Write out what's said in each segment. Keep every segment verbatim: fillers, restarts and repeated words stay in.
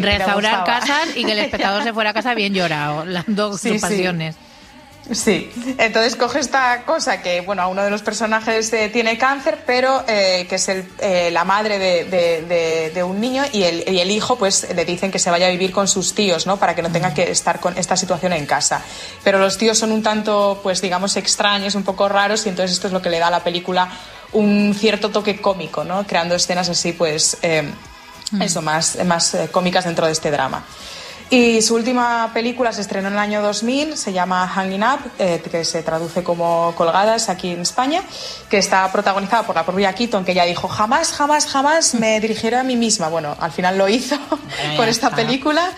restaurar casas y que el espectador se fuera a casa bien llorado, las dos sí, pasiones. Sí. Sí, entonces coge esta cosa que, bueno, a uno de los personajes eh, tiene cáncer, pero eh, que es el, eh, la madre de, de, de, de un niño y el, y el hijo, pues le dicen que se vaya a vivir con sus tíos, ¿no? Para que no tenga que estar con esta situación en casa. Pero los tíos son un tanto, pues digamos, extraños, un poco raros, y entonces esto es lo que le da a la película un cierto toque cómico, ¿no? Creando escenas así, pues, eh, mm. eso, más, más eh, cómicas dentro de este drama. Y su última película se estrenó en el año dos mil, se llama Hanging Up, eh, que se traduce como Colgadas aquí en España, que está protagonizada por la propia Keaton, que ya dijo jamás, jamás, jamás me dirigiré a mí misma. Bueno, al final lo hizo bueno, con esta está. película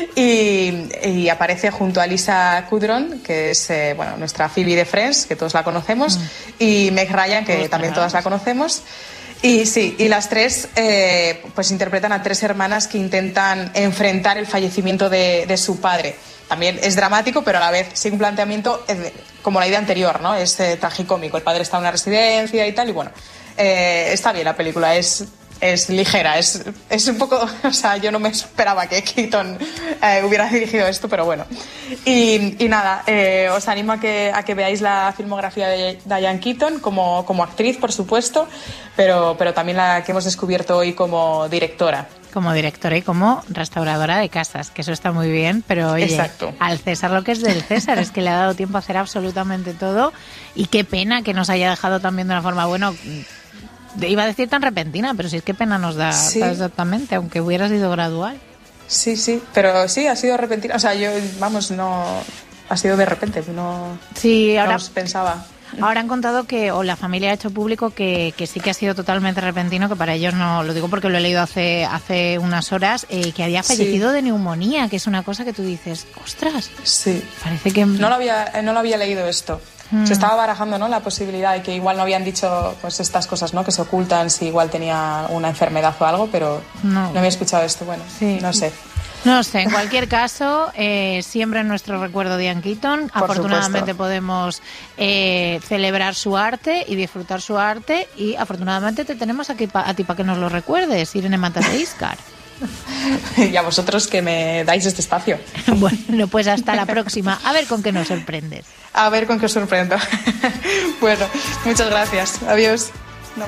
y, y aparece junto a Lisa Kudrow, que es eh, bueno, nuestra Phoebe de Friends, que todos la conocemos, mm. y Meg Ryan, que Ostras. también todas la conocemos. Y sí, y las tres eh, pues interpretan a tres hermanas que intentan enfrentar el fallecimiento de, de su padre. También es dramático, pero a la vez sigue un planteamiento eh, como la idea anterior, ¿no? Es eh, tragicómico. El padre está en una residencia y tal, y bueno, eh, está bien la película, es... es ligera, es, es un poco... O sea, yo no me esperaba que Keaton eh, hubiera dirigido esto, pero bueno. Y, y nada, eh, os animo a que, a que veáis la filmografía de Diane Keaton como, como actriz, por supuesto, pero, pero también la que hemos descubierto hoy como directora. Como directora y como restauradora de casas, que eso está muy bien, pero oye, Exacto. al César lo que es del César, es que le ha dado tiempo a hacer absolutamente todo, y qué pena que nos haya dejado también de una forma, bueno... Iba a decir tan repentina, pero sí es que pena nos da sí. exactamente, aunque hubiera sido gradual. Sí, sí, pero sí, ha sido repentina. O sea, yo, vamos, no... Ha sido de repente, no... Sí, ahora... No os pensaba. Ahora han contado que, o la familia ha hecho público que, que sí que ha sido totalmente repentino, que para ellos no, lo digo porque lo he leído hace, hace unas horas, eh, que había fallecido sí. de neumonía, que es una cosa que tú dices, ostras, sí. parece que... No lo había, no lo había leído esto. Mm. Se estaba barajando, ¿no?, la posibilidad de que igual no habían dicho pues estas cosas, ¿no?, que se ocultan si igual tenía una enfermedad o algo, pero no, no había escuchado esto. Bueno, sí. no sé. No sé, en cualquier caso, eh, siempre en nuestro recuerdo Diane Keaton. Por afortunadamente supuesto. podemos eh, celebrar su arte y disfrutar su arte, y afortunadamente te tenemos aquí pa, a ti para que nos lo recuerdes, Irene Matas de Íscar. Y a vosotros que me dais este espacio. Bueno, pues hasta la próxima. A ver con qué nos sorprendes. A ver con qué os sorprendo. Bueno, muchas gracias. Adiós. No.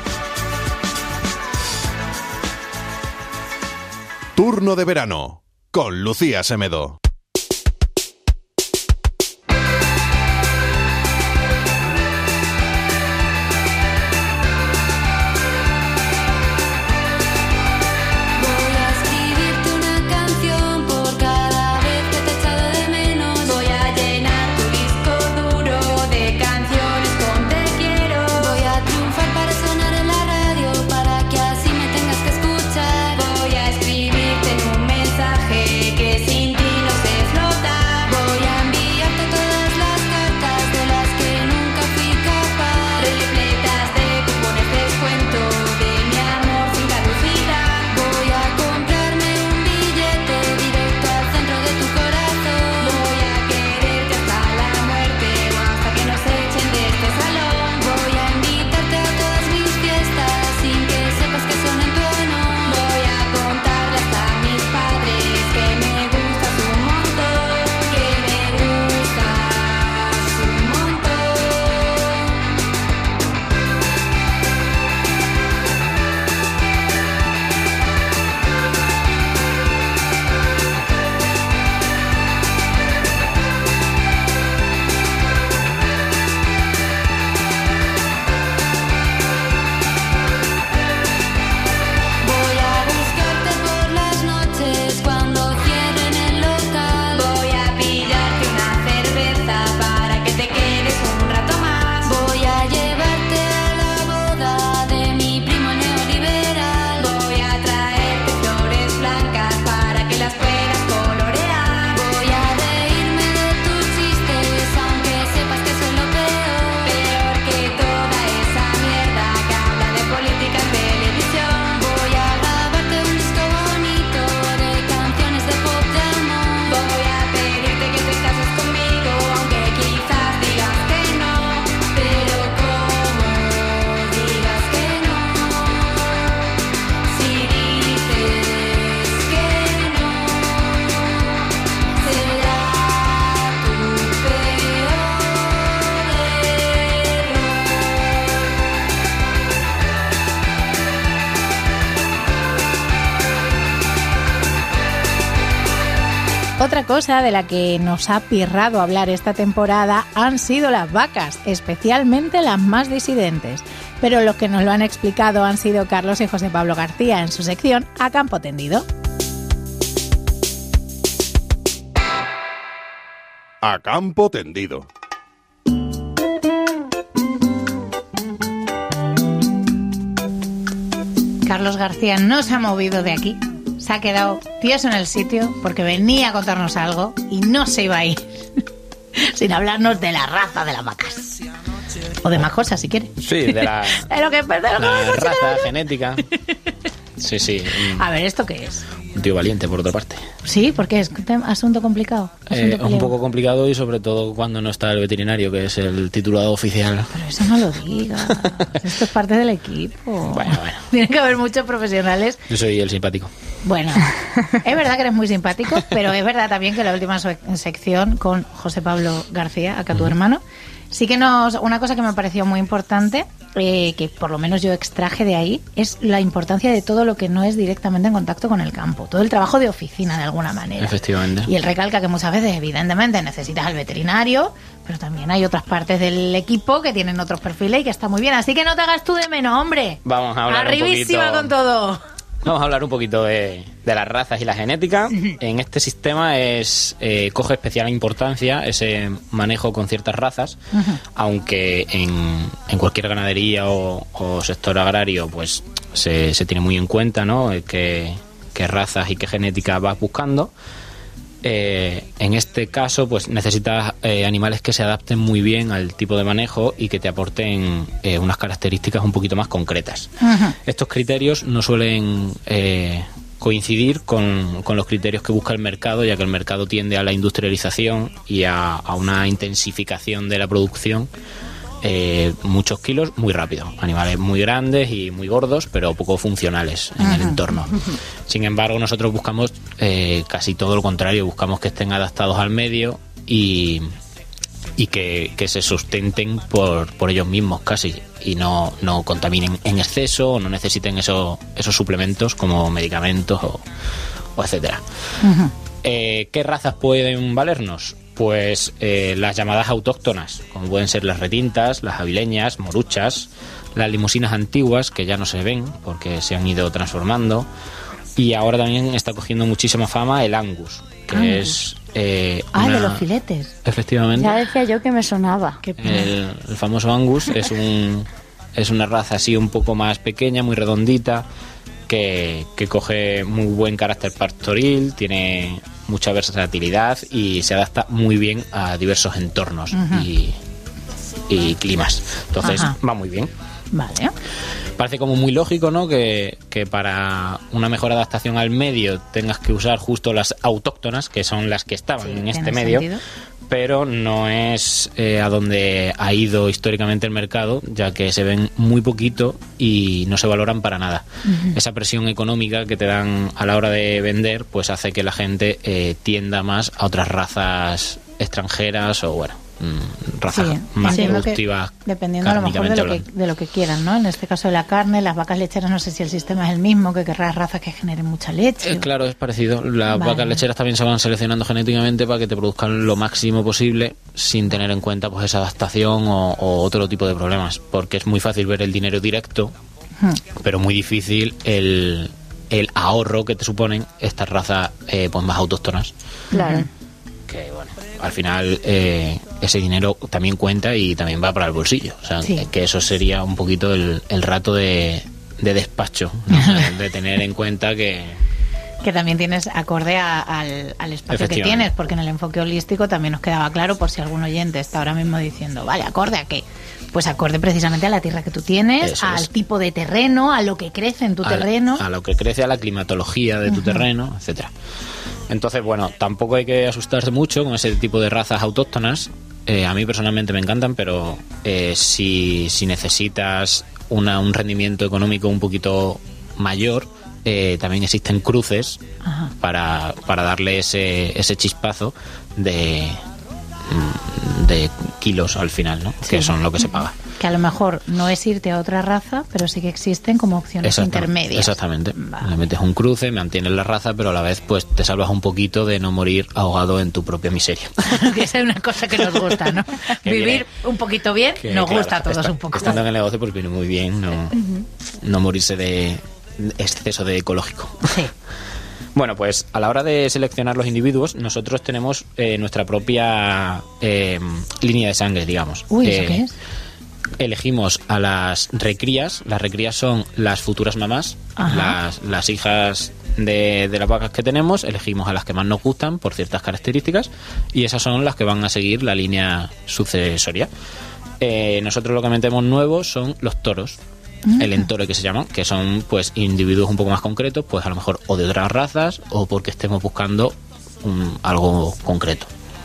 Turno de verano con Lucía Semedo. Que sin ti no sé Otra cosa de la que nos ha pirrado hablar esta temporada han sido las vacas, especialmente las más disidentes. Pero los que nos lo han explicado han sido Carlos y José Pablo García en su sección A Campo Tendido. A Campo Tendido. Carlos García no se ha movido de aquí. Se ha quedado tieso en el sitio porque venía a contarnos algo y no se iba a ir sin hablarnos de la raza de las vacas. O de más cosas, si quiere. Sí, de la, de lo que, de lo la que raza genética. Sí, sí. A ver, ¿esto qué es? Un tío valiente, por otra parte. Sí, porque es un asunto complicado. Asunto eh, un poco complicado y sobre todo cuando no está el veterinario, que es el titulado oficial. Pero eso no lo digas. Esto es parte del equipo. Bueno, bueno. Tiene que haber muchos profesionales. Yo soy el simpático. Bueno, es verdad que eres muy simpático, pero es verdad también que la última sección con José Pablo García, acá tu uh-huh. hermano, sí que nos... Una cosa que me pareció muy importante, eh, que por lo menos yo extraje de ahí, es la importancia de todo lo que no es directamente en contacto con el campo. Todo el trabajo de oficina, de alguna manera. Efectivamente. Y él recalca que muchas veces, evidentemente, necesitas al veterinario, pero también hay otras partes del equipo que tienen otros perfiles y que está muy bien. Así que no te hagas tú de menos, hombre. Vamos a hablar Arribísima un poquito... con todo. Vamos a hablar un poquito de, de las razas y la genética. En este sistema es eh, coge especial importancia ese manejo con ciertas razas, uh-huh. aunque en, en cualquier ganadería o, o sector agrario pues se, se tiene muy en cuenta, ¿no? qué, qué razas y qué genética vas buscando. Eh, en este caso pues necesitas eh, animales que se adapten muy bien al tipo de manejo y que te aporten eh, unas características un poquito más concretas. Uh-huh. Estos criterios no suelen eh, coincidir con, con los criterios que busca el mercado, ya que el mercado tiende a la industrialización y a, a una intensificación de la producción. Eh, muchos kilos muy rápido, animales muy grandes y muy gordos pero poco funcionales en uh-huh. el entorno. Sin embargo, nosotros buscamos eh, casi todo lo contrario, buscamos que estén adaptados al medio y, y que, que se sustenten por, por ellos mismos casi y no, no contaminen en exceso o no necesiten esos, esos suplementos como medicamentos o, o etcétera. Uh-huh. Eh, ¿Qué razas pueden valernos? Pues eh, las llamadas autóctonas, como pueden ser las retintas, las avileñas, moruchas, las limusinas antiguas, que ya no se ven porque se han ido transformando, y ahora también está cogiendo muchísima fama el Angus, que Angus. es... Eh, ah, una... de los filetes. Efectivamente. Ya decía yo que me sonaba. El, el famoso Angus es, un, es una raza así un poco más pequeña, muy redondita, que, que coge muy buen carácter pastoril, tiene mucha versatilidad y se adapta muy bien a diversos entornos uh-huh. y, y climas. Entonces uh-huh. va muy bien. Vale. Parece como muy lógico, ¿no? Que, que para una mejor adaptación al medio tengas que usar justo las autóctonas, que son las que estaban sí, en este medio. Sentido. Pero no es eh, a donde ha ido históricamente el mercado, ya que se ven muy poquito y no se valoran para nada. Uh-huh. Esa presión económica que te dan a la hora de vender, pues hace que la gente eh, tienda más a otras razas extranjeras o bueno, razas sí, más productivas. Dependiendo a lo mejor de lo, que, de lo que quieran, ¿no? En este caso de la carne, las vacas lecheras, no sé si el sistema es el mismo, que querrás razas que generen mucha leche. Eh, claro, es parecido. Las vale. vacas lecheras también se van seleccionando genéticamente para que te produzcan lo máximo posible sin tener en cuenta pues esa adaptación o, o otro tipo de problemas, porque es muy fácil ver el dinero directo, hmm. pero muy difícil el, el ahorro que te suponen estas razas eh, pues más autóctonas. Claro. Que bueno, al final eh, ese dinero también cuenta y también va para el bolsillo, o sea, sí. que eso sería un poquito el, el rato de, de despacho, ¿no? De tener en cuenta que que también tienes acorde a, al, al espacio que tienes, porque en el enfoque holístico también nos quedaba claro, por si algún oyente está ahora mismo diciendo, vale, ¿acorde a qué? Pues acorde precisamente a la tierra que tú tienes, eso al es. tipo de terreno, a lo que crece en tu a terreno. La, a lo que crece, a la climatología de tu uh-huh. terreno, etcétera. Entonces, bueno, tampoco hay que asustarse mucho con ese tipo de razas autóctonas. Eh, a mí personalmente me encantan, pero eh, si, si necesitas una, un rendimiento económico un poquito mayor, eh, también existen cruces para, para darle ese, ese chispazo de, de kilos al final, ¿no? Sí, que son lo que se paga. Que a lo mejor no es irte a otra raza, pero sí que existen como opciones intermedias. Exactamente. Vale. Le metes un cruce, mantienes la raza, pero a la vez pues te salvas un poquito de no morir ahogado en tu propia miseria. Esa es una cosa que nos gusta, ¿no? Vivir viene, un poquito bien que, nos claro, gusta a todos está, un poco. Estando en el negocio pues viene muy bien no, uh-huh. no morirse de exceso de ecológico. Sí. Bueno, pues a la hora de seleccionar los individuos, nosotros tenemos eh, nuestra propia eh, línea de sangre, digamos. Uy, ¿eso eh, qué es? Elegimos a las recrías. Las recrías son las futuras mamás, las, las hijas de, de las vacas que tenemos. Elegimos a las que más nos gustan por ciertas características y esas son las que van a seguir la línea sucesoria. Eh, nosotros lo que metemos nuevo son los toros. El entore, que se llaman, que son pues individuos un poco más concretos, pues a lo mejor o de otras razas o porque estemos buscando un, algo concreto.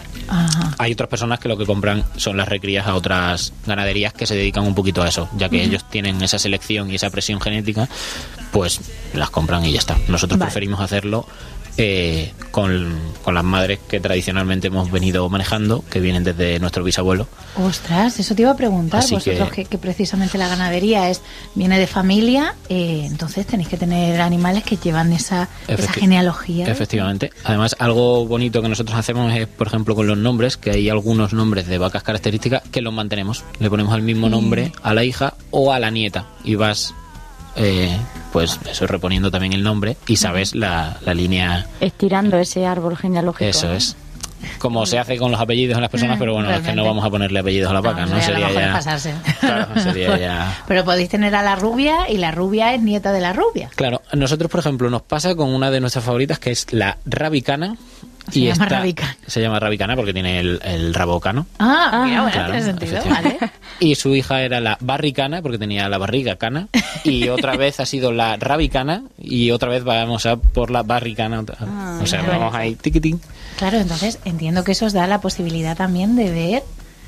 Ajá. Hay otras personas que lo que compran son las recrías a otras ganaderías que se dedican un poquito a eso, ya que uh-huh. ellos tienen esa selección y esa presión genética, pues las compran y ya está. Nosotros vale. preferimos hacerlo Eh, con, con las madres que tradicionalmente hemos venido manejando, que vienen desde nuestro bisabuelo. Ostras, eso te iba a preguntar. Así vosotros que, que, que precisamente la ganadería es viene de familia, eh, entonces tenéis que tener animales que llevan esa, Efecti- esa genealogía. Efectivamente. Además, algo bonito que nosotros hacemos es, por ejemplo, con los nombres, que hay algunos nombres de vacas características que los mantenemos. Le ponemos el mismo nombre mm. a la hija o a la nieta y vas... Eh, pues eso, reponiendo también el nombre y sabes la, la línea, estirando ese árbol genealógico. Eso es como se hace con los apellidos en las personas, pero bueno, Realmente. es que no vamos a ponerle apellidos a la vaca, ¿no? no sería ya pasarse. Claro, sería ya. Pero podéis tener a la rubia y la rubia es nieta de la rubia. Claro, nosotros por ejemplo nos pasa con una de nuestras favoritas que es la rabicana. Se y llama esta, rabicana. Se llama rabicana porque tiene el, el rabo cano. Ah, mira, bueno, claro, tiene sentido, vale. Y su hija era la barricana porque tenía la barriga cana. Y otra vez ha sido la rabicana y otra vez vamos a por la barricana. Ah, o sea, vamos bueno. ahí tiquitín. Claro, entonces entiendo que eso os da la posibilidad también de ver...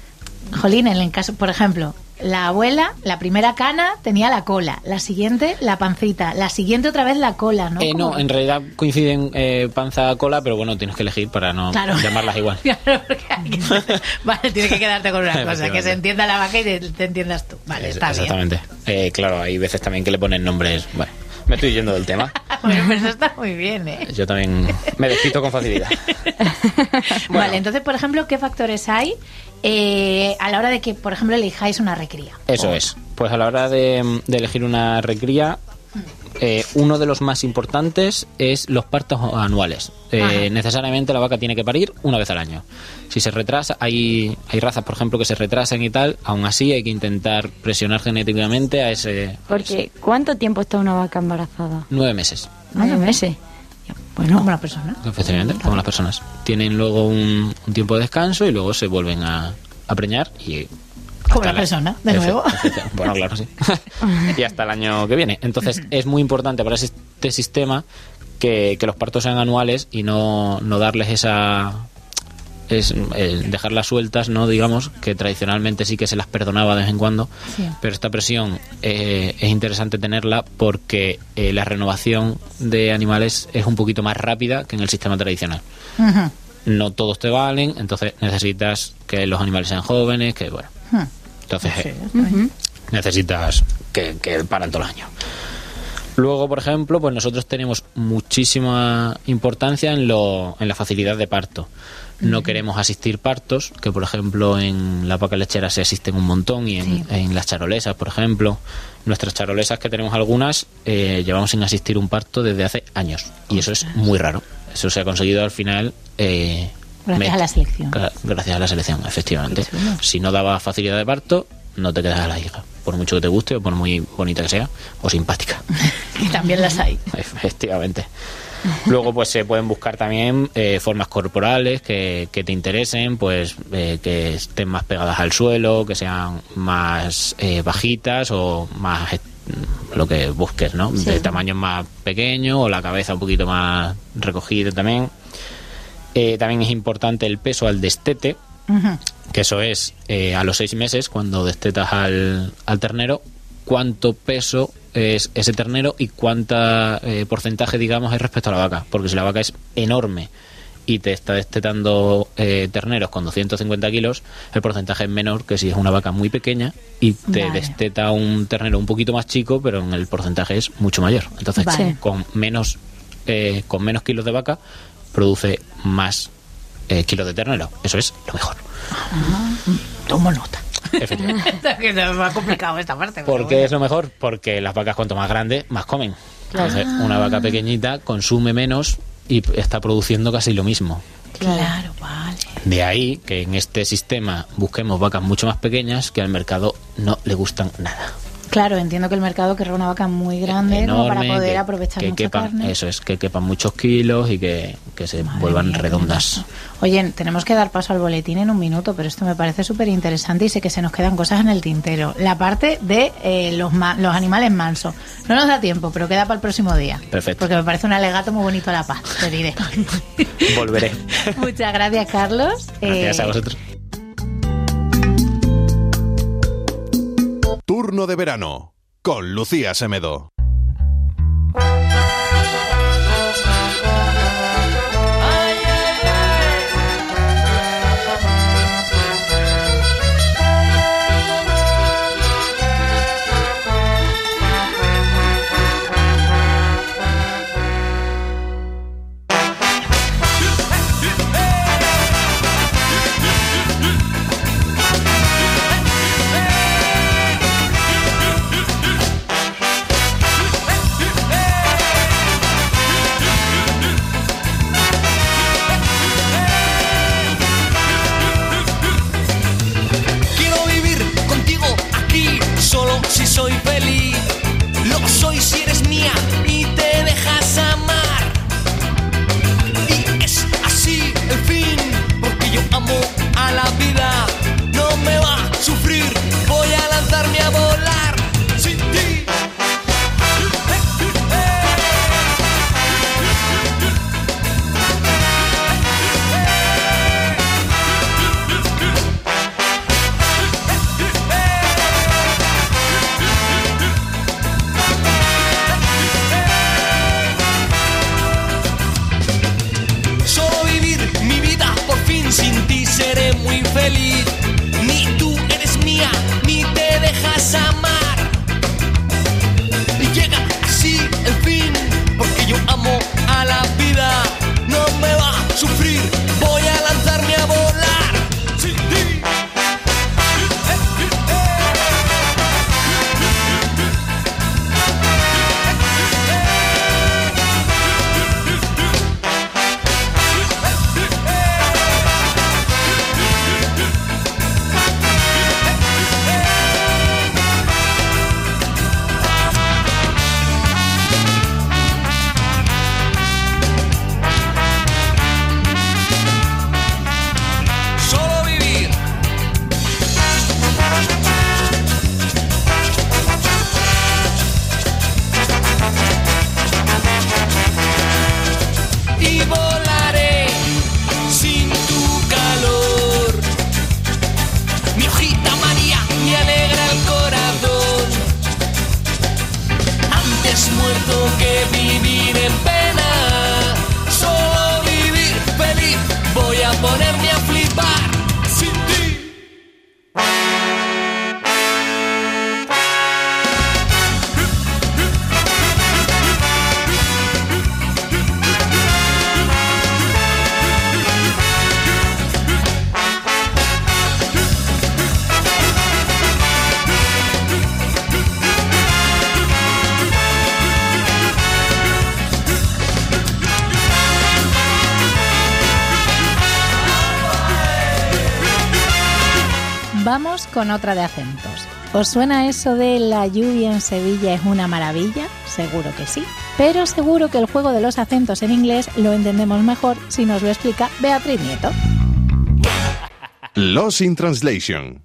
Jolín, en el caso, por ejemplo... La abuela, la primera cana tenía la cola, la siguiente la pancita, la siguiente otra vez la cola, ¿no? Eh, no, en realidad coinciden eh, panza-cola, pero bueno, tienes que elegir para no claro. llamarlas igual. Claro, porque hay que... Vale, tienes que quedarte con una cosa, que se entienda la vaca y te, te entiendas tú. Vale, está Exactamente. bien. Exactamente. Eh, claro, hay veces también que le ponen nombres... Bueno, me estoy yendo del tema. Bueno, pues eso está muy bien, ¿eh? Yo también me despisto con facilidad. Bueno. Vale, entonces, por ejemplo, ¿qué factores hay eh, a la hora de que, por ejemplo, elijáis una recría? Eso oh. es. Pues a la hora de, de elegir una recría, eh, uno de los más importantes es los partos anuales. Eh, necesariamente la vaca tiene que parir una vez al año. Si se retrasa, hay, hay razas, por ejemplo, que se retrasan y tal, aún así hay que intentar presionar genéticamente a ese... Porque, ese. ¿cuánto tiempo está una vaca embarazada? Nueve meses. ¿Nueve meses? Bueno, como las personas. Efectivamente, como las personas. Tienen luego un, un tiempo de descanso y luego se vuelven a, a preñar y... Como la persona, de nuevo. Bueno, claro, sí. Y hasta el año que viene. Entonces, es muy importante para este sistema que, que los partos sean anuales y no, no darles esa... es eh, dejarlas sueltas, no digamos que tradicionalmente sí que se las perdonaba de vez en cuando, sí. Pero esta presión eh, es interesante tenerla porque eh, la renovación de animales es un poquito más rápida que en el sistema tradicional. Uh-huh. No todos te valen, entonces necesitas que los animales sean jóvenes, que bueno, uh-huh. entonces sí, eh, uh-huh. necesitas que, que paran todos los años. Luego, por ejemplo, pues nosotros tenemos muchísima importancia en, lo, en la facilidad de parto. No uh-huh. queremos asistir partos, que por ejemplo en la vaca lechera se asisten un montón y en, sí. en las charolesas, por ejemplo. Nuestras charolesas, que tenemos algunas, eh, llevamos sin asistir un parto desde hace años. Y eso es muy raro. Eso se ha conseguido al final... Eh, gracias me, a la selección. Gracias a la selección, efectivamente. Si no daba facilidad de parto, no te quedas a la hija. Por mucho que te guste o por muy bonita que sea, o simpática. Y también las hay. Efectivamente. Luego pues se pueden buscar también eh, formas corporales que, que te interesen, pues eh, que estén más pegadas al suelo, que sean más eh, bajitas o más eh, lo que busques, ¿no? Sí. De tamaño más pequeño o la cabeza un poquito más recogida también. Eh, también es importante el peso al destete, uh-huh. que eso es eh, a los seis meses cuando destetas al, al ternero, cuánto peso es ese ternero y cuánta eh, porcentaje, digamos, es respecto a la vaca, porque si la vaca es enorme y te está destetando eh, terneros con doscientos cincuenta kilos, el porcentaje es menor que si es una vaca muy pequeña y te vale. desteta un ternero un poquito más chico, pero en el porcentaje es mucho mayor. Entonces, vale. con menos eh, con menos kilos de vaca produce más eh, kilos de ternero. Eso es lo mejor. Ah, tomo nota. Efectivamente. Que es más complicado esta parte. ¿Por qué bueno. es lo mejor? Porque las vacas cuanto más grandes, más comen. Claro. Entonces, una vaca pequeñita consume menos y está produciendo casi lo mismo. Claro, vale. De ahí que en este sistema busquemos vacas mucho más pequeñas que al mercado no le gustan nada. Claro, entiendo que el mercado querrá una vaca muy grande, enorme, como para poder que, aprovechar que mucha quepan, carne. Eso es, que quepan muchos kilos y que, que se Madre vuelvan mía, redondas. Oye, tenemos que dar paso al boletín en un minuto, pero esto me parece súper interesante y sé que se nos quedan cosas en el tintero. La parte de eh, los, ma- los animales mansos. No nos da tiempo, pero queda para el próximo día. Perfecto. Porque me parece un alegato muy bonito a la paz, te diré. Volveré. Muchas gracias, Carlos. Gracias eh, a vosotros. Turno de verano con Lucía Semedo. Si soy feliz, lo soy si eres mía y te dejas amar. Y es así el fin, porque yo amo a la vida. No me va a sufrir, voy a lanzarme a volar sin ti. Sin ti seré muy feliz. Ni tú eres mía, ni te dejas amar. Y llega así el fin, porque yo amo a la vida. No me va a sufrir, voy a lanzarme a volar sin ti. Ponerme a flipar sin ti. Vamos con otra de acentos. ¿Os suena eso de la lluvia en Sevilla es una maravilla? Seguro que sí. Pero seguro que el juego de los acentos en inglés lo entendemos mejor si nos lo explica Beatriz Nieto. Lost in Translation.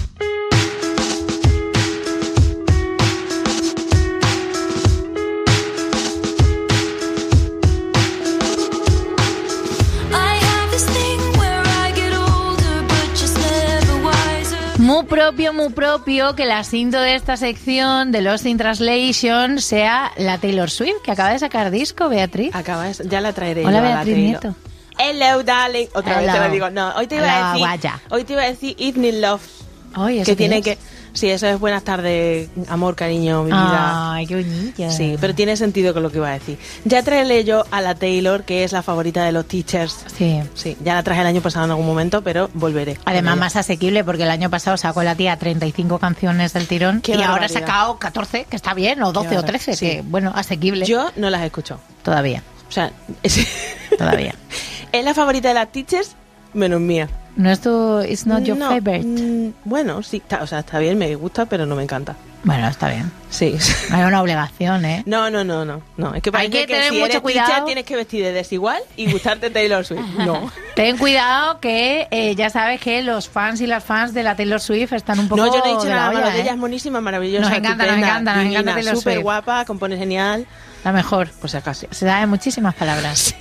Muy propio, muy propio que la cinta de esta sección de Lost in Translation sea la Taylor Swift, que acaba de sacar disco, Beatriz. Acaba de, ya la traeré. Hola, yo Beatriz a la Nieto. Hello, darling. Otra Hello. vez te lo digo. No, hoy te iba Hello, a decir. guaya. Hoy te iba a decir Evening Love. Oye, que tiene que. Sí, eso es buenas tardes, amor, cariño, mi vida. Ay, qué bonita. Sí, pero tiene sentido con lo que iba a decir. Ya traeré yo a la Taylor, que es la favorita de los teachers. Sí. Sí, ya la traje el año pasado en algún momento, pero volveré. Además, más asequible, porque el año pasado sacó la tía treinta y cinco canciones del tirón Qué y ahora ha barbaridad. sacado catorce, que está bien, o doce o trece, Sí. que bueno, asequible. Yo no las he escuchado. Todavía, O sea, es, todavía. es la favorita de las teachers, menos mía. ¿No es tu... It's not your No, favorite? mm, bueno, sí, está, o sea, está bien, me gusta, pero no me encanta. Bueno, está bien. Sí. No hay una obligación, ¿eh? No, no, no, no, no. Es que Hay parece que tener si mucho eres cuidado. teacher tienes que vestir de desigual y gustarte Taylor Swift. No. Ten cuidado que eh, ya sabes que los fans y las fans de la Taylor Swift están un poco No, yo no he dicho de la nada olla, malo de ¿eh? ella, es monísima, maravillosa, Nos encanta, nos estupenda, encanta, nos divina, encanta Taylor súper Swift. guapa, compone genial, La mejor. pues acaso. Se da en muchísimas palabras.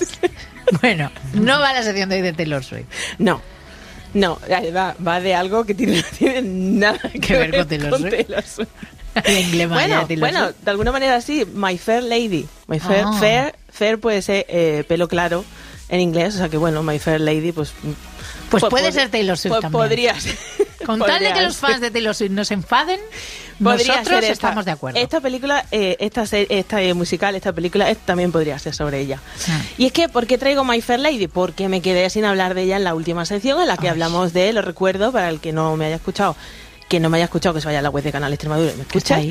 Bueno, no va a la sección de hoy de Taylor Swift. No, no, va, va de algo que tiene, no tiene nada que, Que ver con Taylor Swift. Taylor Swift. El emblema ya Bueno, de Taylor bueno, Swift. de alguna manera sí, My Fair Lady. My Fair, Ah. fair, fair puede ser eh, pelo claro en inglés, o sea que bueno, My Fair Lady, pues... Pues puede pod- ser Taylor Swift pues también. podría ser. Con tal de Podría que los ser. fans de Taylor Swift no se enfaden, Podría nosotros ser esta. estamos de acuerdo. Esta película, eh, esta, se- esta eh, musical, esta película eh, también podría ser sobre ella. Ah. Y es que, ¿por qué traigo My Fair Lady? Porque me quedé sin hablar de ella en la última sección en la que Ay. hablamos de, lo recuerdo, para el que no me haya escuchado, que no me haya escuchado, que se vaya a la web de Canal Extremadura y me ¿Qué está escuche. ahí?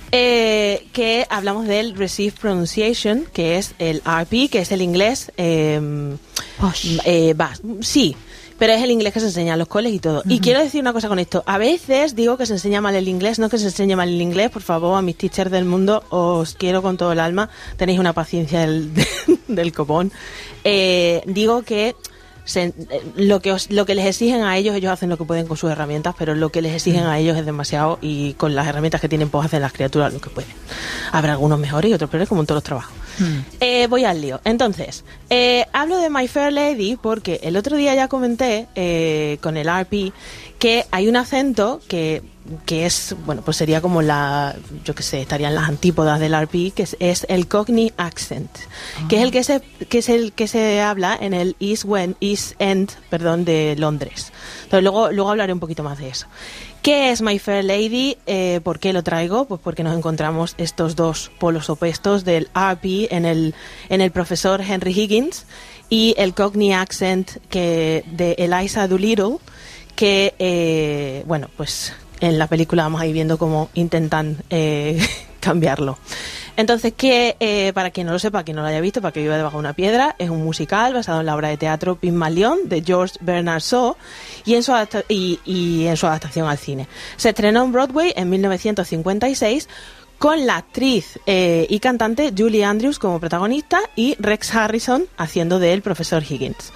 Eh, que hablamos del Received Pronunciation, que es el R P, que es el inglés. Eh, Posh. eh, va, sí, pero es el inglés que se enseña en los coles y todo. Y quiero decir una cosa con esto. A veces digo que se enseña mal el inglés, no que se enseñe mal el inglés. Por favor, a mis teachers del mundo, os quiero con todo el alma. Tenéis una paciencia del, del copón. Eh, digo que se- lo que os- lo que les exigen a ellos, ellos hacen lo que pueden con sus herramientas, pero lo que les exigen a ellos es demasiado y con las herramientas que tienen pues hacen las criaturas lo que pueden. Habrá algunos mejores y otros peores, como en todos los trabajos. Hmm. Eh, voy al lío. Entonces, eh, hablo de My Fair Lady porque el otro día ya comenté eh, con el R P que hay un acento que, que es, bueno, pues sería como la, yo qué sé, estarían las antípodas del R P, que es, es el Cockney accent, que es el que se, que es el que se habla en el East, Wen- East End, perdón, de Londres. Entonces luego, luego hablaré un poquito más de eso. ¿Qué es My Fair Lady? Eh, ¿Por qué lo traigo? Pues porque nos encontramos estos dos polos opuestos del R P en el, en el profesor Henry Higgins y el Cockney accent que, de Eliza Doolittle, que, eh, bueno, pues en la película vamos a ir viendo cómo intentan eh, cambiarlo. Entonces, que eh, para quien no lo sepa, quien no lo haya visto, para que viva debajo de una piedra, es un musical basado en la obra de teatro Pygmalion de George Bernard Shaw y en su, adapta- y, y en su adaptación al cine. Se estrenó en Broadway en mil novecientos cincuenta y seis con la actriz eh, y cantante Julie Andrews como protagonista y Rex Harrison haciendo de el profesor Higgins.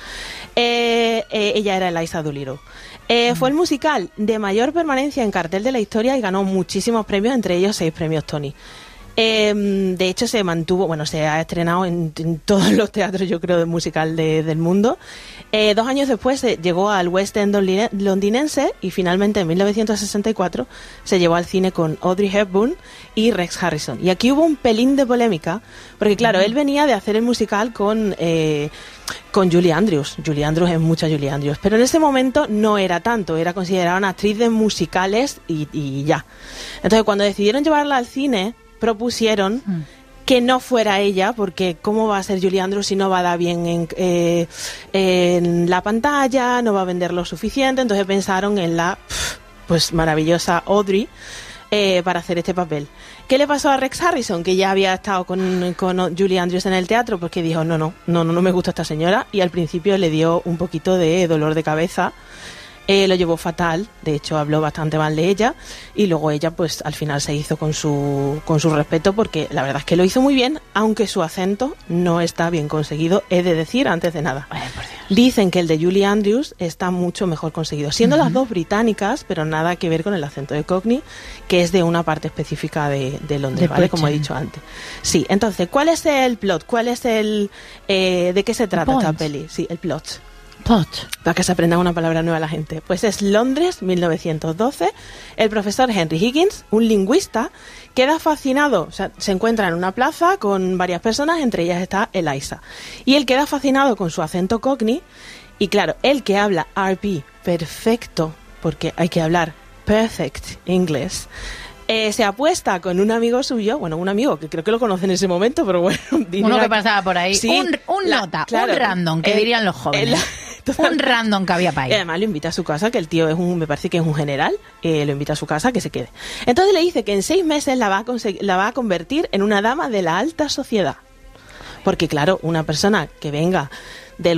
Eh, eh, ella era Eliza Doolittle. Eh, fue el musical de mayor permanencia en cartel de la historia y ganó muchísimos premios, entre ellos seis premios Tony. Eh, de hecho, se mantuvo, bueno, se ha estrenado en, en todos los teatros, yo creo, de musical de- del mundo. Eh, dos años después se llegó al West End londine- londinense y finalmente en mil novecientos sesenta y cuatro se llevó al cine con Audrey Hepburn y Rex Harrison. Y aquí hubo un pelín de polémica, porque claro, él venía de hacer el musical con... Eh, con Julie Andrews. Julie Andrews es mucha Julie Andrews, pero en ese momento no era tanto, era considerada una actriz de musicales y, y ya. Entonces, cuando decidieron llevarla al cine, propusieron Mm. que no fuera ella, porque ¿cómo va a ser Julie Andrews si no va a dar bien en, eh, en la pantalla, no va a vender lo suficiente? Entonces pensaron en la pues maravillosa Audrey eh, para hacer este papel. ¿Qué le pasó a Rex Harrison, que ya había estado con, con Julie Andrews en el teatro? Pues que dijo, no, no, no, no, no me gusta esta señora, y al principio le dio un poquito de dolor de cabeza. Eh, lo llevó fatal, de hecho habló bastante mal de ella y luego ella pues al final se hizo con su con su respeto, porque la verdad es que lo hizo muy bien, aunque su acento no está bien conseguido, he de decir antes de nada. Ay, por Dios. Dicen que el de Julie Andrews está mucho mejor conseguido, siendo las dos británicas, pero nada que ver con el acento de Cockney, que es de una parte específica de, de Londres, De ¿vale? Como he Britain. dicho antes. Sí, entonces, ¿cuál es el plot? ¿Cuál es el... Eh, ¿De qué se trata esta point. peli? Sí, el plot. Pot. Para que se aprenda una palabra nueva a la gente. Pues es Londres, mil novecientos doce. El profesor Henry Higgins, un lingüista, queda fascinado. O sea, se encuentra en una plaza con varias personas, entre ellas está Eliza. Y él queda fascinado con su acento cockney. Y claro, él que habla R P perfecto, porque hay que hablar perfect English, eh, se apuesta con un amigo suyo, bueno, un amigo que creo que lo conoce en ese momento, pero bueno. Uno que pasaba por ahí. Sí, un un la, nota, claro, un random, que el, dirían los jóvenes. El, un random que había para ahí. Y además lo invita a su casa, que el tío es un, me parece que es un general, eh, lo invita a su casa que se quede. Entonces le dice que en seis meses la va a la va a convertir en una dama de la alta sociedad. Porque claro, una persona que venga del,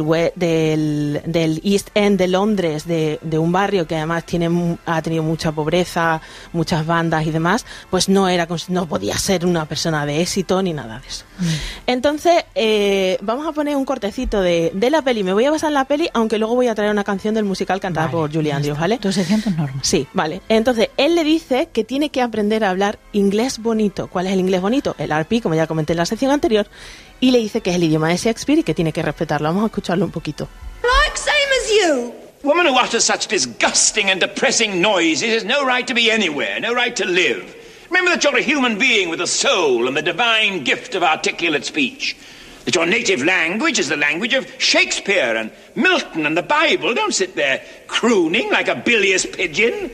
del, del East End de Londres, de, de un barrio que además tiene ha tenido mucha pobreza, muchas bandas y demás, pues no era no podía ser una persona de éxito ni nada de eso. Mm. Entonces, eh, vamos a poner un cortecito de, de la peli. Me voy a basar en la peli, aunque luego voy a traer una canción del musical cantada vale, por Julie Andrews, ¿vale? Tu sección es normal. Sí, vale. Entonces, él le dice que tiene que aprender a hablar inglés bonito. ¿Cuál es el inglés bonito? El R P, como ya comenté en la sección anterior. Y le dice que es el idioma de Shakespeare y que tiene que respetarlo. Vamos a escucharlo un poquito. Like same as you. Woman who utters such disgusting and depressing noises has no right to be anywhere, no right to live. Remember that you're a human being with a soul and the divine gift of articulate speech. That your native language is the language of Shakespeare and Milton and the Bible. Don't sit there crooning like a bilious pigeon.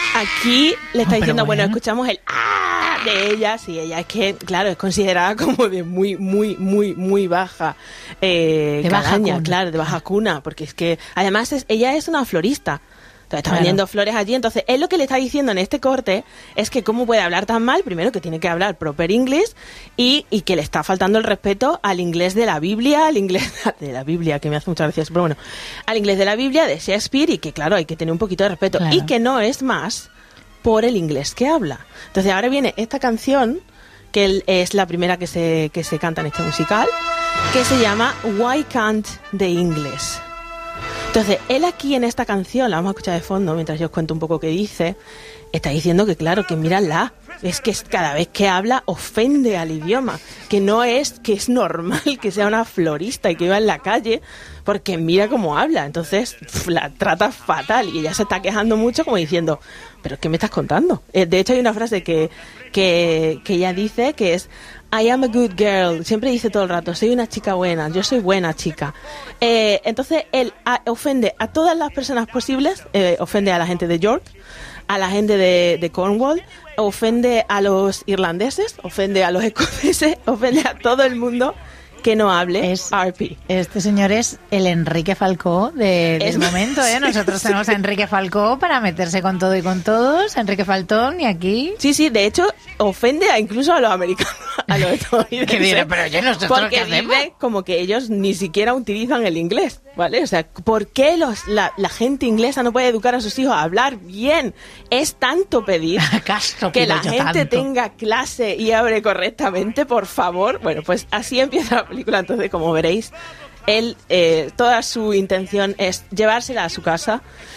Aquí le está diciendo, bueno, escuchamos el ah de ella, sí, ella es que, claro, es considerada como de muy, muy, muy, muy baja eh, de calaña, baja claro, de baja cuna, porque es que, además, es, ella es una florista. Está claro. vendiendo flores allí, entonces él lo que le está diciendo en este corte es que cómo puede hablar tan mal, primero que tiene que hablar proper English y, y que le está faltando el respeto al inglés de la Biblia, al inglés de la Biblia, que me hace muchas gracias, pero bueno, al inglés de la Biblia, de Shakespeare, y que claro, hay que tener un poquito de respeto, claro. Y que no es más por el inglés que habla. Entonces ahora viene esta canción, que es la primera que se, que se canta en este musical, que se llama Why Can't the English? Entonces, él aquí en esta canción, la vamos a escuchar de fondo mientras yo os cuento un poco qué dice, está diciendo que claro, que mírala, es que cada vez que habla ofende al idioma, que no es, que es normal que sea una florista y que iba en la calle, porque mira cómo habla, entonces pf, la trata fatal y ella se está quejando mucho como diciendo, ¿pero qué me estás contando? Eh, de hecho hay una frase que, que, que ella dice que es I am a good girl, siempre dice todo el rato, soy una chica buena, yo soy buena chica. Eh, entonces él a, ofende a todas las personas posibles, eh, ofende a la gente de York, a la gente de, de Cornwall, ofende a los irlandeses, ofende a los escoceses, ofende a todo el mundo que no hable es, R P. Este señor es el Enrique Falcó de, del es, momento, ¿eh? Nosotros sí, tenemos sí. a Enrique Falcó para meterse con todo y con todos. Enrique Faltón, y aquí... Sí, sí, de hecho, ofende a, incluso a los americanos, a los estadounidenses. Que diré, pero oye, nosotros porque ¿qué hacemos? Dice como que ellos ni siquiera utilizan el inglés, ¿vale? O sea, ¿por qué los, la, la gente inglesa no puede educar a sus hijos a hablar bien? Es tanto pedir que la gente tanto? tenga clase y hable correctamente, por favor. Bueno, pues así empieza la película. Entonces, como veréis, él, eh, toda su intención es llevársela a su casa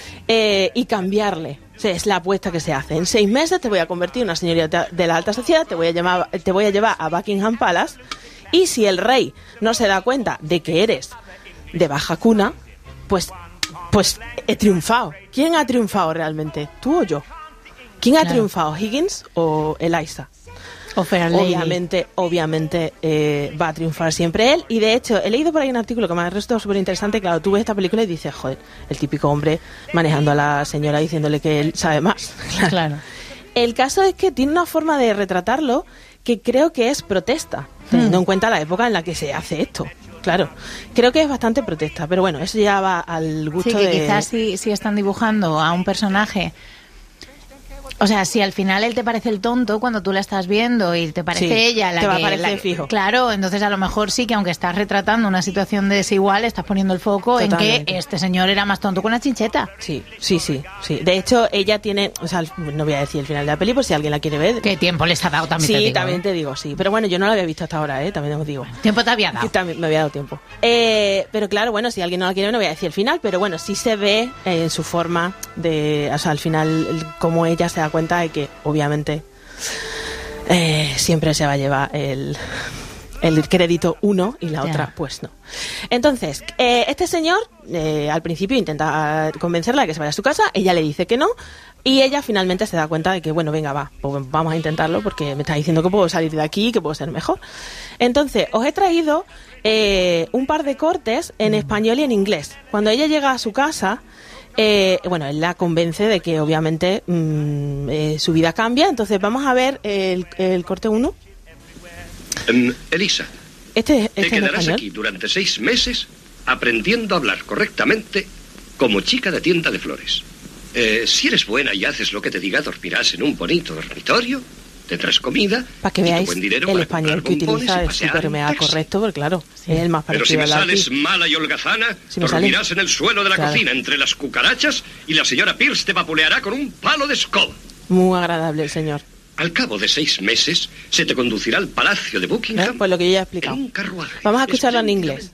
eh, y cambiarle. O sea, es la apuesta que se hace. En seis meses te voy a convertir en una señorita de la alta sociedad, te voy a llamar, te voy a llevar a Buckingham Palace, y si el rey no se da cuenta de que eres de baja cuna, pues, pues he triunfado. ¿Quién ha triunfado realmente? ¿Tú o yo? ¿Quién ha claro. triunfado? ¿Higgins o Eliza? Obviamente, obviamente eh, va a triunfar siempre él. Y de hecho, he leído por ahí un artículo que me ha resultado súper interesante. Claro, tú ves esta película y dices, joder, el típico hombre manejando a la señora diciéndole que él sabe más. Claro. claro. El caso es que tiene una forma de retratarlo que creo que es protesta, teniendo hmm. en cuenta la época en la que se hace esto. Claro, creo que es bastante protesta, pero bueno, eso ya va al gusto sí, que de... quizás si, si están dibujando a un personaje... O sea, si al final él te parece el tonto cuando tú la estás viendo y te parece sí, ella la te va que... a parecer la, fijo. Claro, entonces a lo mejor sí que aunque estás retratando una situación desigual, estás poniendo el foco Totalmente. en que este señor era más tonto con la chincheta. Sí, sí, sí, sí. De hecho, ella tiene... O sea, no voy a decir el final de la peli por si alguien la quiere ver. ¿Qué tiempo les ha dado también? Sí, te digo, también ¿eh? te digo, sí. Pero bueno, yo no la había visto hasta ahora, ¿eh? También os digo. ¿Tiempo te había dado? También me había dado tiempo. Eh, pero claro, bueno, si alguien no la quiere ver, no voy a decir el final, pero bueno, sí se ve eh, en su forma de... O sea, al final, como ella se da cuenta de que obviamente eh, siempre se va a llevar el, el crédito uno y la yeah. otra pues no. Entonces, eh, este señor eh, al principio intenta convencerla de que se vaya a su casa, ella le dice que no, y ella finalmente se da cuenta de que, bueno, venga, va, pues vamos a intentarlo porque me está diciendo que puedo salir de aquí, que puedo ser mejor. Entonces, os he traído eh, un par de cortes en español y en inglés. Cuando ella llega a su casa, eh, bueno, él la convence de que obviamente mmm, eh, su vida cambia. Entonces, vamos a ver el, el corte uno. Um, Elisa, este, este te quedarás aquí durante seis meses aprendiendo a hablar correctamente como chica de tienda de flores. Eh, si eres buena y haces lo que te diga, dormirás en un bonito dormitorio, tendrás comida, para que veáis el español que utiliza es súper mega correcto, porque claro, sí. es el más parecido. Pero si me sales mala y holgazana, si dormirás sale... en el suelo de la claro. cocina entre las cucarachas y la señora Pierce te vapuleará con un palo de escoba. Muy agradable el señor. Al cabo de seis meses se te conducirá al palacio de Buckingham. ¿Eh? Pues lo que yo ya he explicado. Vamos a escucharlo en inglés.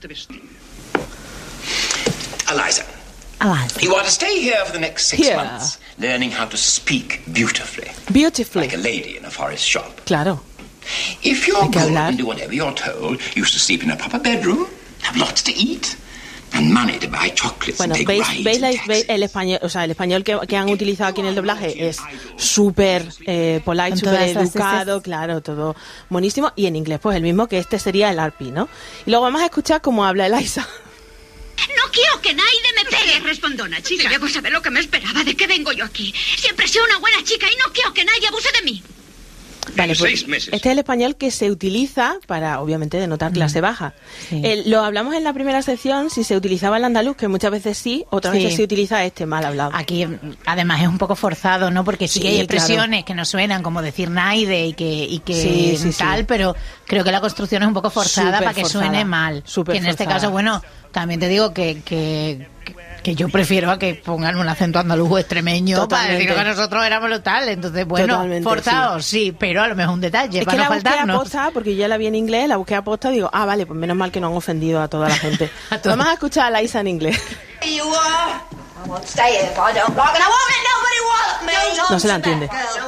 Eliza. You are to stay here for the next six here. months, learning how to speak beautifully. Beautifully. Like a lady in a forest shop. Claro. If you're good hablar. and do whatever you're told, you used to sleep in a proper bedroom, have lots to eat, and money to buy chocolates bueno, and take veis, rides veis, la, and veis el español, o sea, el español que, que han utilizado aquí en el doblaje es súper eh, polite, súper educado, esas... claro, todo buenísimo, y en inglés pues el mismo, que este sería el R P, ¿no? Y luego vamos a escuchar cómo habla Eliza. No quiero que nadie me pegue, respondona, chica. Debo saber lo que me esperaba. ¿De qué vengo yo aquí? Siempre he sido una buena chica y no quiero que nadie abuse de mí. Vale, pues este es el español que se utiliza para, obviamente, denotar clase baja. Sí. Eh, lo hablamos en la primera sección, si se utilizaba el andaluz, que muchas veces sí, otras sí. veces se utiliza este mal hablado. Aquí, además, es un poco forzado, ¿no? Porque sí, sí que hay expresiones claro. que no suenan, como decir naide y que, y que sí, sí, tal, sí. pero creo que la construcción es un poco forzada Super para que forzada. suene mal. Super que en forzada. este caso, bueno, también te digo que... que, que que yo prefiero a que pongan un acento andaluz o extremeño Totalmente. para decir que nosotros éramos lo tal. Entonces, bueno, Totalmente, forzados, sí. sí, pero a lo mejor un detalle. Es para que no la busqué faltarnos. aposta, porque yo la vi en inglés, la busqué aposta y digo, ah, vale, pues menos mal que no han ofendido a toda la gente. a Vamos a escuchar a Eliza en inglés. No se la entiende.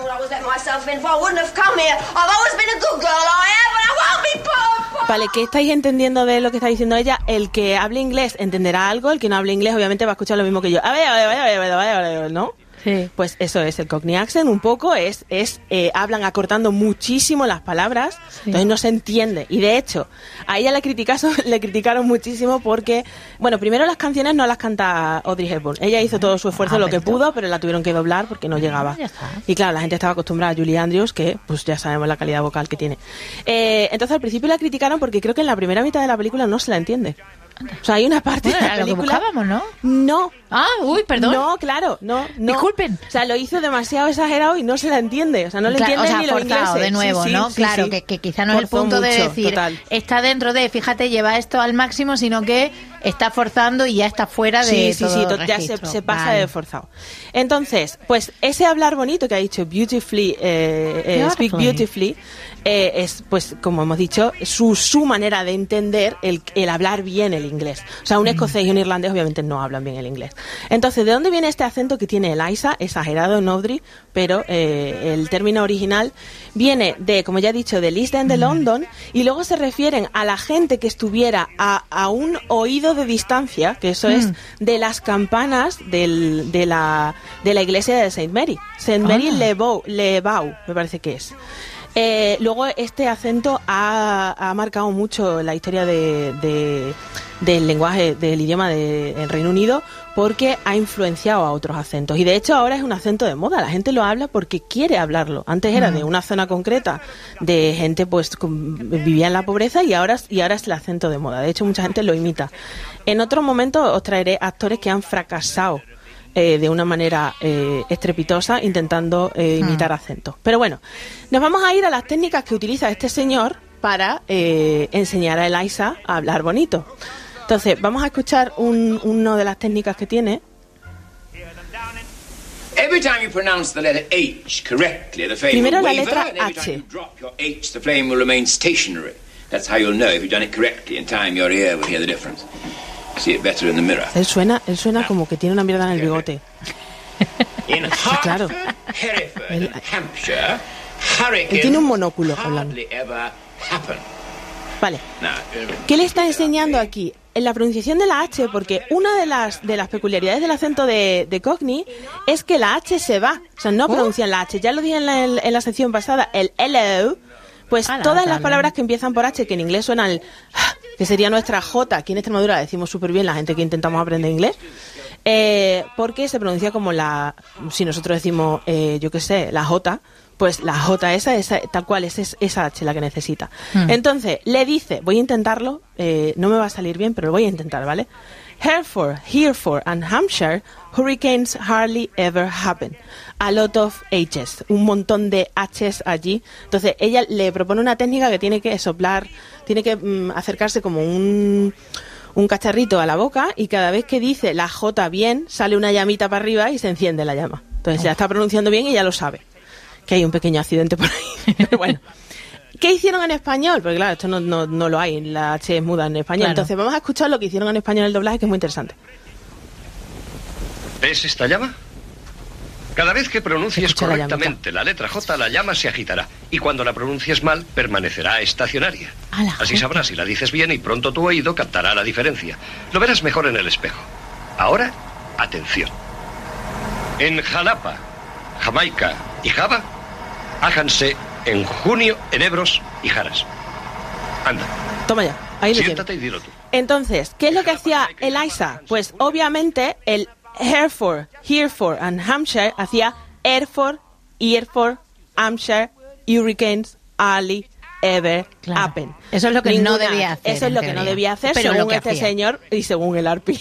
Vale, ¿qué estáis entendiendo de lo que está diciendo ella? El que hable inglés entenderá algo, el que no hable inglés obviamente va a escuchar lo mismo que yo. A ver, a ver, a ver, a ver, a ver, ¿no? Sí. Pues eso es el Cockney accent, un poco es, es eh, hablan acortando muchísimo las palabras, sí. entonces no se entiende. Y de hecho, a ella le criticaron, le criticaron muchísimo porque, bueno, primero las canciones no las canta Audrey Hepburn. Ella hizo todo su esfuerzo, ah, lo que pudo, pero la tuvieron que doblar porque no llegaba. Y claro, la gente estaba acostumbrada a Julie Andrews, que pues ya sabemos la calidad vocal que tiene. Eh, entonces al principio la criticaron porque creo que en la primera mitad de la película no se la entiende. O sea, hay una parte bueno, de la película... lo que buscábamos, ¿no? No. Ah, uy, perdón. No, claro, no, no. Disculpen. O sea, lo hizo demasiado exagerado y no se la entiende. O sea, no le claro, entiende o sea, ni los ingleses. de nuevo, sí, ¿no? Sí, claro, sí. Que, que quizá no es el punto mucho, de decir, total. está dentro de, fíjate, lleva esto al máximo, sino que está forzando y ya está fuera de sí, sí, todo sí, ya se, se pasa vale. de forzado. Entonces, pues ese hablar bonito que ha dicho beautifully, eh, eh, speak beautifully, eh, es, pues, como hemos dicho, su, su manera de entender el, el hablar bien el inglés. O sea, un escocés y un irlandés obviamente no hablan bien el inglés. Entonces, ¿de dónde viene este acento que tiene Eliza? Exagerado en Audrey, pero eh, el término original viene de, como ya he dicho, del East End de London, y luego se refieren a la gente que estuviera a, a un oído de distancia, que eso mm. es de las campanas del, de, la, de la iglesia de Saint Mary. Saint Mary oh. Le Bow, Le Bow, me parece que es. Eh, luego este acento ha, ha marcado mucho la historia de, de, del lenguaje, del idioma de, en Reino Unido, porque ha influenciado a otros acentos. Y de hecho ahora es un acento de moda, la gente lo habla porque quiere hablarlo. Antes era de una zona concreta, de gente pues con, vivía en la pobreza, y ahora, y ahora es el acento de moda. De hecho mucha gente lo imita. En otro momento os traeré actores que han fracasado Eh, de una manera eh, estrepitosa intentando eh, imitar mm. acentos. Pero bueno, nos vamos a ir a las técnicas que utiliza este señor para eh, enseñar a Eliza a hablar bonito. Entonces, vamos a escuchar un, una de las técnicas que tiene. Every time you pronounce the letter H correctly, the flame Primero will la waver, letra and every H. time you drop your H, the flame will remain stationary. That's how you'll know if you've done it correctly. In time, your ear will hear the difference. See it better in the mirror. Él suena, él suena como que tiene una mierda en el bigote. In sí, claro. Hereford, él, Hampshire, él tiene un monóculo hablando. Vale. ¿Qué le está enseñando aquí? En la pronunciación de la H, porque una de las de las peculiaridades del acento de, de Cockney es que la H se va, o sea, no pronuncian la H. Ya lo dije en la, en la sección pasada, el hello, pues Ala, todas las palabras que empiezan por H, que en inglés suenan el, que sería nuestra J, aquí en Extremadura decimos súper bien la gente que intentamos aprender inglés, eh, porque se pronuncia como la, si nosotros decimos, eh, yo qué sé, la J, pues la J esa, esa tal cual, es, es esa H la que necesita. Mm. Entonces, le dice, voy a intentarlo, eh, no me va a salir bien, pero lo voy a intentar, ¿vale? Hereford, Hereford and Hampshire, hurricanes hardly ever happen. A lot of H's, un montón de H's allí. Entonces, ella le propone una técnica que tiene que soplar, tiene que mm, acercarse como un... un cacharrito a la boca y cada vez que dice la J bien, sale una llamita para arriba y se enciende la llama. Entonces, oh. ya está pronunciando bien y ya lo sabe. Que hay un pequeño accidente por ahí. Pero bueno. ¿Qué hicieron en español? Porque claro, esto no, no, no lo hay, la H es muda en español. Claro. Entonces vamos a escuchar lo que hicieron en español en el doblaje, que es muy interesante. ¿Ves esta llama? Cada vez que pronuncies correctamente la, la letra J, la llama se agitará. Y cuando la pronuncies mal, permanecerá estacionaria. Así sabrás si la dices bien y pronto tu oído captará la diferencia. Lo verás mejor en el espejo. Ahora, atención. En Jalapa, Jamaica y Java, háganse en junio enebros y jaras. Anda. Toma ya, ahí lo siéntate y dilo tú. Entonces, ¿qué es lo que hacía Eliza? Pues obviamente el Hereford, Hereford and Hampshire hacía Hereford, Hereford, Hampshire, hurricanes, hardly ever claro. happen. Eso es lo que Ninguna, no debía hacer. Eso es lo que no debía hacer, pero según este hacía. señor y según el A R P.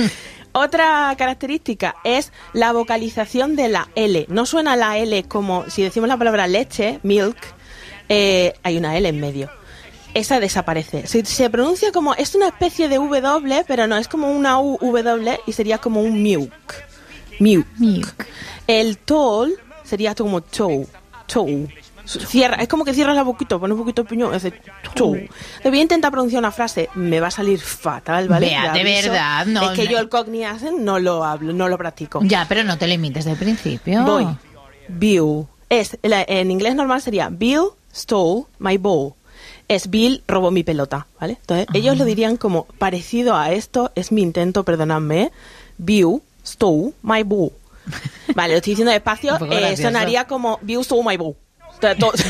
Otra característica es la vocalización de la L. No suena la L como si decimos la palabra leche, milk, eh, hay una L en medio. Esa desaparece. Se, se pronuncia como, es una especie de W, pero no, es como una U W y sería como un milk. Milk. milk. El tall sería como toe. Toe. Cierra, es como que cierras la boquita, pones un poquito de puño, es decir, toe. Te voy a intentar pronunciar una frase, me va a salir fatal, ¿vale? Vea, de verdad, no. Es que no. yo el Cockney accent no lo hablo, no lo practico. Ya, pero no te limites del principio. Voy. Bill. Es, la, en inglés normal sería Bill stole my ball. Es Bill robó mi pelota, ¿vale? Entonces, uh-huh. ellos lo dirían como parecido a esto, es mi intento, perdonadme, ¿eh? Bill stole my ball. Vale, lo estoy diciendo despacio, eh, sonaría como Bill stole my ball. Todos,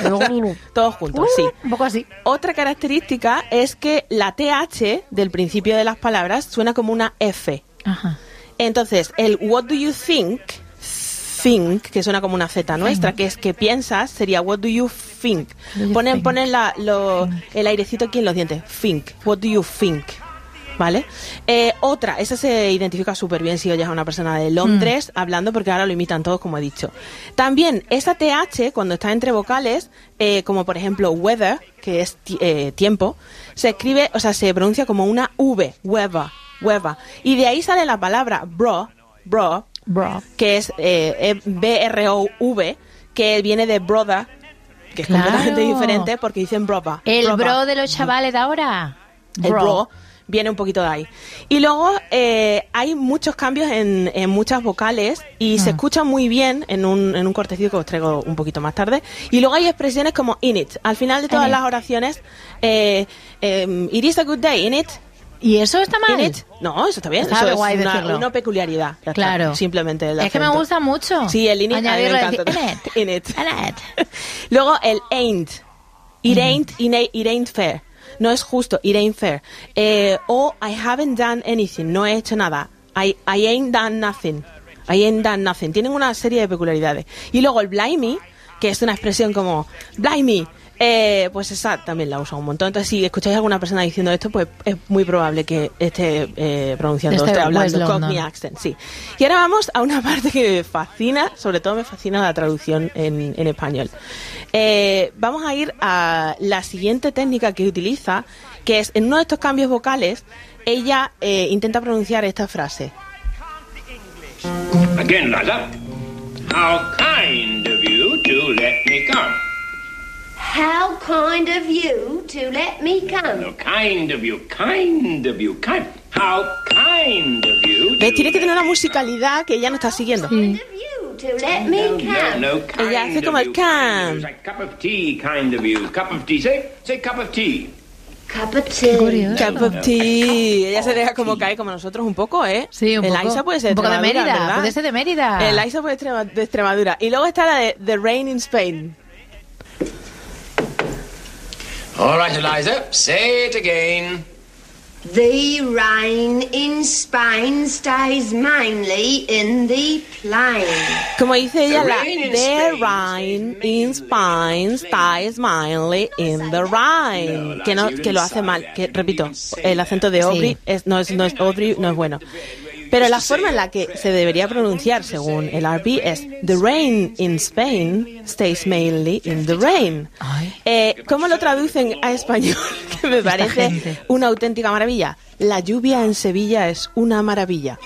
todos juntos, sí. Un poco así. Otra característica es que la T H del principio de las palabras suena como una F. Ajá. Entonces, el what do you think, think, que suena como una Z nuestra, que es que piensas, sería what do you think. Ponen, ponen la, lo, el airecito aquí en los dientes. Think, what do you think. ¿Vale? Eh, otra, esa se identifica súper bien si oyes a una persona de Londres mm. hablando, porque ahora lo imitan todos, como he dicho. También, esa T H, cuando está entre vocales, eh, como por ejemplo weather, que es eh, tiempo, se escribe, o sea, se pronuncia como una V, weather, weather. Y de ahí sale la palabra bro, bro, bro. que es eh, B R O V, que viene de brother, que es claro. completamente diferente, porque dicen brother. El brother. bro de los chavales de ahora. El bro. bro. Viene un poquito de ahí. Y luego eh, hay muchos cambios en, en muchas vocales y mm. se escucha muy bien en un, en un cortecito que os traigo un poquito más tarde. Y luego hay expresiones como in it. Al final de todas in las it. oraciones, eh, eh, it is a good day, in it. ¿Y eso está mal? In it. No, eso está bien. Está eso es una, una peculiaridad. Claro. Está, simplemente el es que me gusta mucho. Sí, el in it. Añadirlo, a mí me encanta. In it. In it. In it. Luego el ain't. It ain't, mm. it ain't fair. No es justo, it ain't fair. Eh, o I haven't done anything, no he hecho nada. I, I ain't done nothing. I ain't done nothing. Tienen una serie de peculiaridades. Y luego el blimey, que es una expresión como blimey, eh, pues esa también la usa un montón. Entonces, si escucháis a alguna persona diciendo esto, pues es muy probable que esté eh, pronunciando, este esté hablando Cockney accent. Sí. Y ahora vamos a una parte que me fascina, sobre todo me fascina la traducción en, en español. Eh, vamos a ir a la siguiente técnica que utiliza, que es en uno de estos cambios vocales, ella eh, intenta pronunciar esta frase. Again, Liza. How kind of you to let me come. How kind of you to let me come. No, kind of you, kind of you, kind. How kind of you. ¿Ves? Tiene que tener una musicalidad que ella no está siguiendo. Sí. To let me come. No, no, no, ella hace como el can. Like cup of tea, kind of you. Cup of tea. Say, say cup of tea. Cup of tea. Cup of tea. Ella se deja como caer como nosotros un poco, ¿eh? Sí, un el poco. Isa puede ser un poco de Extremadura, Mérida, ¿verdad? puede ser de Mérida. El Isa puede ser de Extremadura. Y luego está la de The Rain in Spain. All right, Eliza, say it again. The rain in Spain stays mainly in the plain. Como dice ella, The la rain in The Spain rain in Spain stays mainly in the rain. Que no, que lo hace mal. Que repito, el acento de Aubrey Sí. es, no es, no es Audrey, no es bueno. Pero la forma en la que se debería pronunciar, según el R P, es The rain in Spain stays mainly in the rain. Eh, ¿Cómo lo traducen a español? Que me parece gente. una auténtica maravilla. La lluvia en Sevilla es una maravilla.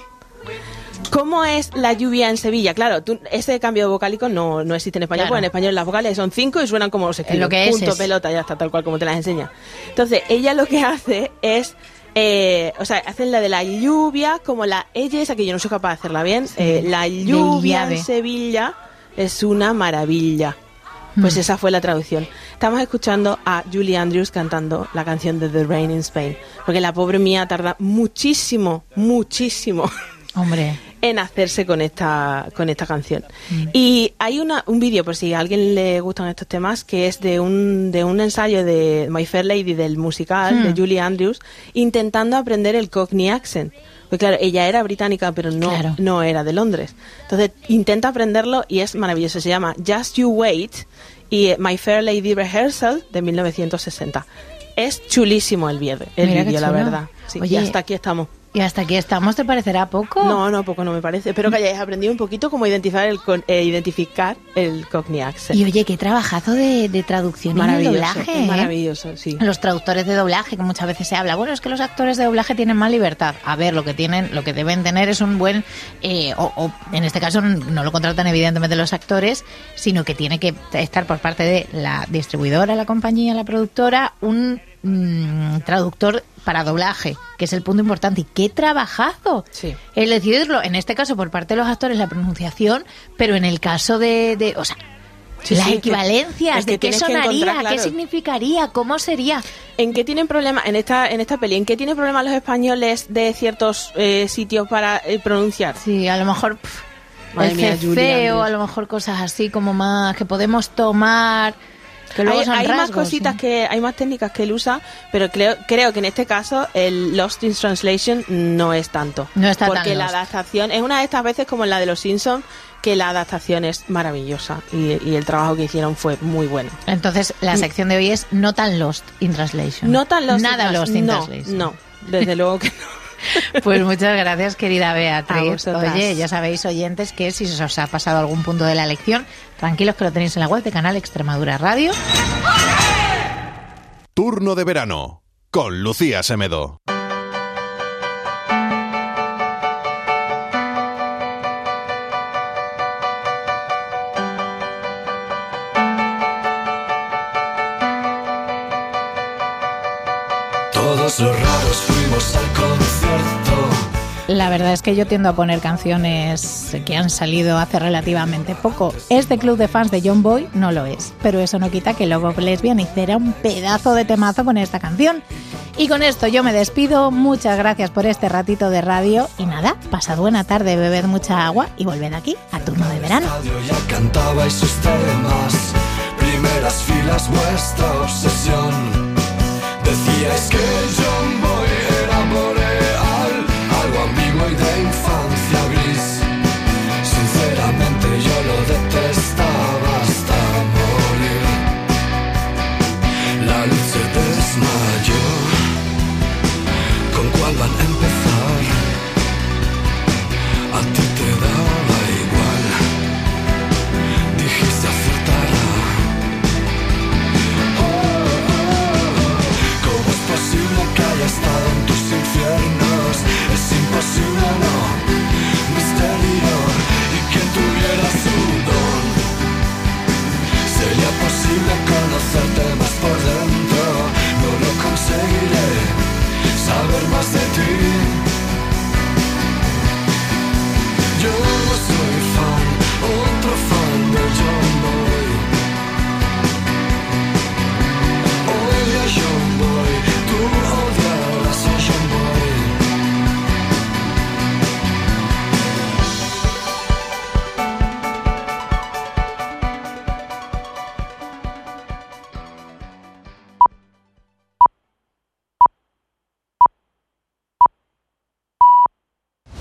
¿Cómo es la lluvia en Sevilla? Claro, tú, ese cambio vocálico no, no existe en español, Claro. porque en español las vocales son cinco y suenan como se escriben. Lo que es, Punto, es. pelota, ya está, tal cual como te las enseña. Entonces, ella lo que hace es... Eh, o sea, hacen la de la lluvia, como la ella esa que yo no soy capaz de hacerla bien. Eh, la lluvia llave. en Sevilla es una maravilla. Pues Mm. esa fue la traducción. Estamos escuchando a Julie Andrews cantando la canción de The Rain in Spain, porque la pobre mía tarda muchísimo, muchísimo Hombre. en hacerse con esta con esta canción. Mm. Y hay una, un vídeo, por si a alguien le gustan estos temas, que es de un de un ensayo de My Fair Lady, del musical, Mm. de Julie Andrews, intentando aprender el Cockney accent. Porque claro, ella era británica, pero no, Claro. no era de Londres. Entonces intenta aprenderlo y es maravilloso. Se llama Just You Wait y eh, My Fair Lady Rehearsal de mil novecientos sesenta. Es chulísimo el vídeo, el Mira qué vídeo, la chulo. verdad. Sí, Oye, y hasta aquí estamos. ¿Y hasta aquí estamos? ¿Te parecerá poco? No, no, poco no me parece. Espero que hayáis aprendido un poquito cómo identificar el, con, eh, identificar el Cockney accent. Y oye, qué trabajazo de, de traducción y de Maravilloso, doblaje. es ¿eh? maravilloso, sí. Los traductores de doblaje, que muchas veces se habla, bueno, es que los actores de doblaje tienen más libertad. A ver, lo que tienen, lo que deben tener es un buen, eh, o, o en este caso no lo contratan evidentemente los actores, sino que tiene que estar por parte de la distribuidora, la compañía, la productora, un mm, traductor para doblaje, que es el punto importante. Y qué trabajazo Sí. el decidirlo, en este caso por parte de los actores, la pronunciación, pero en el caso de, de o sea, Sí, las sí, es que- equivalencias, es que de qué tienes que sonaría, encontrar, claro. qué significaría, cómo sería. ¿En qué tienen problemas en esta en esta peli? ¿En qué tienen problemas los españoles de ciertos eh, sitios para eh, pronunciar? Sí, a lo mejor pff, Madre el mía, Julie ceceo, Andrews. a lo mejor cosas así como más que podemos tomar, que luego hay son hay más rasgos, cositas sí. que hay más técnicas que él usa, pero creo creo que en este caso el Lost in Translation no es tanto. No está tan porque la lost. adaptación es una de estas veces como en la de los Simpsons, que la adaptación es maravillosa y, y el trabajo que hicieron fue muy bueno. Entonces, la sección de hoy es no tan lost in translation. No tan Lost Nada in Trans- lost in no, translation. no, desde luego que no. Pues muchas gracias, querida A Beatriz. vosotras. Oye, ya sabéis, oyentes, que si os ha pasado algún punto de la lección, tranquilos que lo tenéis en la web de Canal Extremadura Radio. Turno de verano con Lucía Semedo. Todos los raros fuimos al concierto. La verdad es que yo tiendo a poner canciones que han salido hace relativamente poco. Este club de fans de John Boy no lo es, pero eso no quita que Love of Lesbian hiciera un pedazo de temazo con esta canción. Y con esto yo me despido, muchas gracias por este ratito de radio y nada, pasad buena tarde, bebed mucha agua y volved aquí a Turno de Verano. Ya cantabais sus temas, primeras filas vuestra obsesión. Decíais que John Boy era boreal, algo ambiguo y de infancia gris.